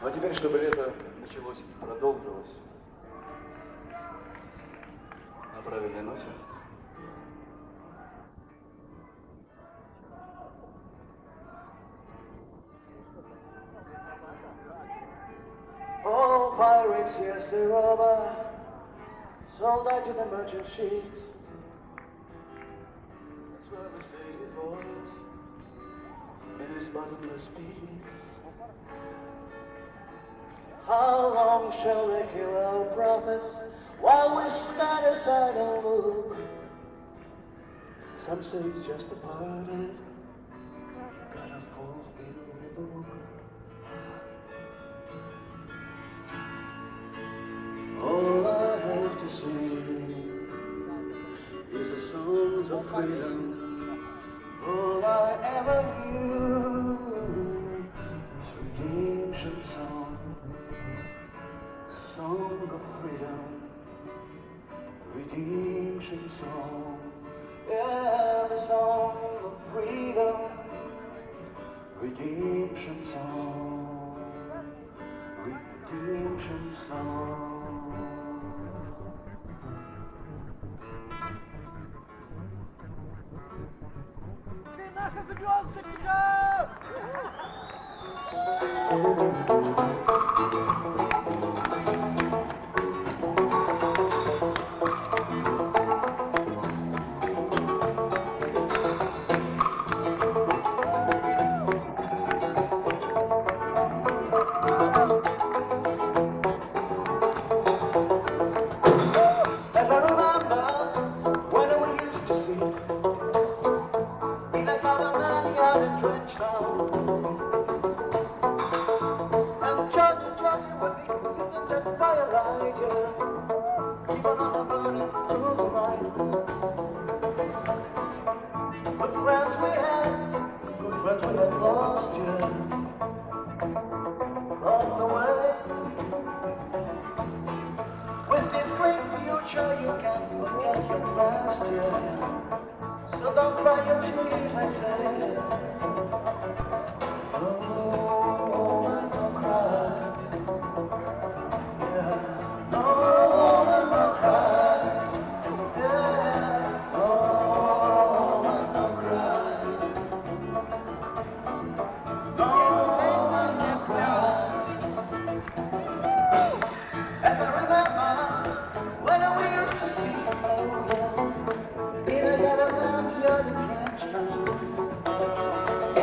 Но теперь, чтобы лето началось и продолжилось на правильной ноте, all pirates, yes, they rob, sold out to the merchant ships. That's where the city falls in his bottomless peaks. How long shall they kill our prophets while we stand aside and look? Some say it's just a part of it. Gotta fulfill the book. All I have to sing is the songs of freedom. All I ever knew is redemption song. Song of freedom, redemption song. Yeah, the song of freedom, redemption song, redemption song. Наша звездочка! As I remember when we used to see in the government yard in Trenchtown, and Johnny would be in the firelight, yeah, even on a burning cruise line. Good friends we had lost, yeah, on the way. With this great future you can't forget your past, yeah. So don't cry your tears, I say. Oh, and don't cry. Yeah. Oh, and don't cry. Yeah. Oh, and don't cry. Oh, and don't cry. As I remember when we used to see in a yellow and the trench town.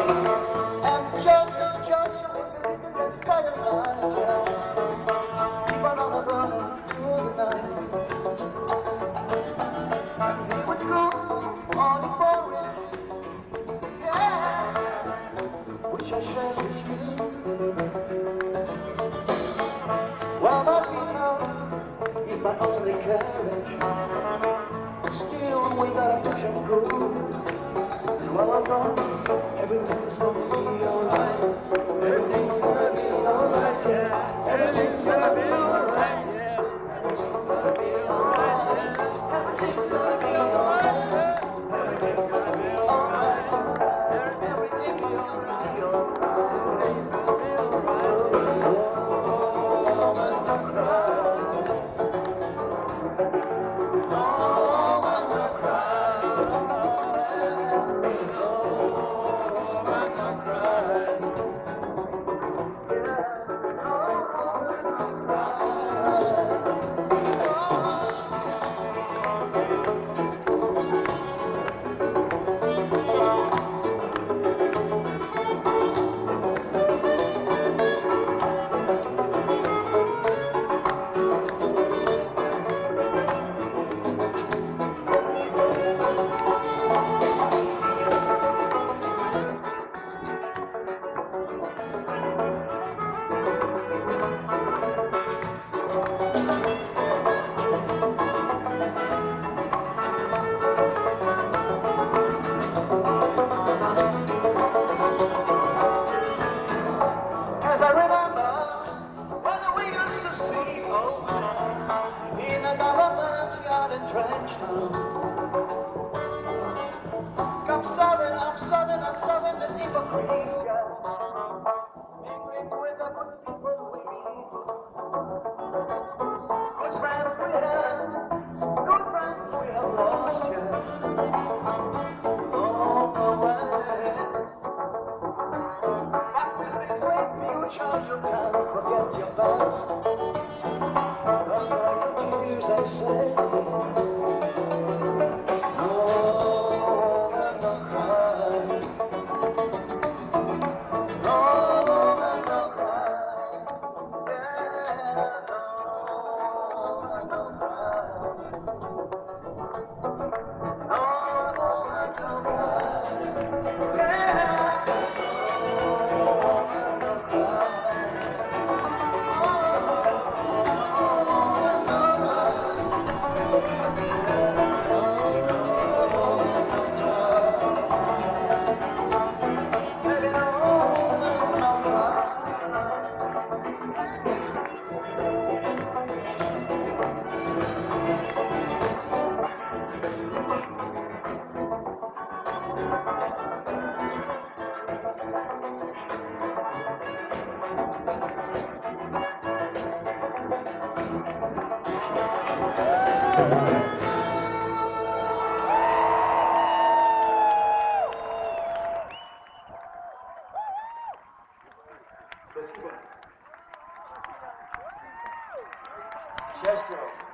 child, you can't forget your past. Don't cry your tears, I say. No, don't cry. No, don't cry. Yeah, no, don't cry. No, don't cry. Yeah. Спасибо. Счастья вам.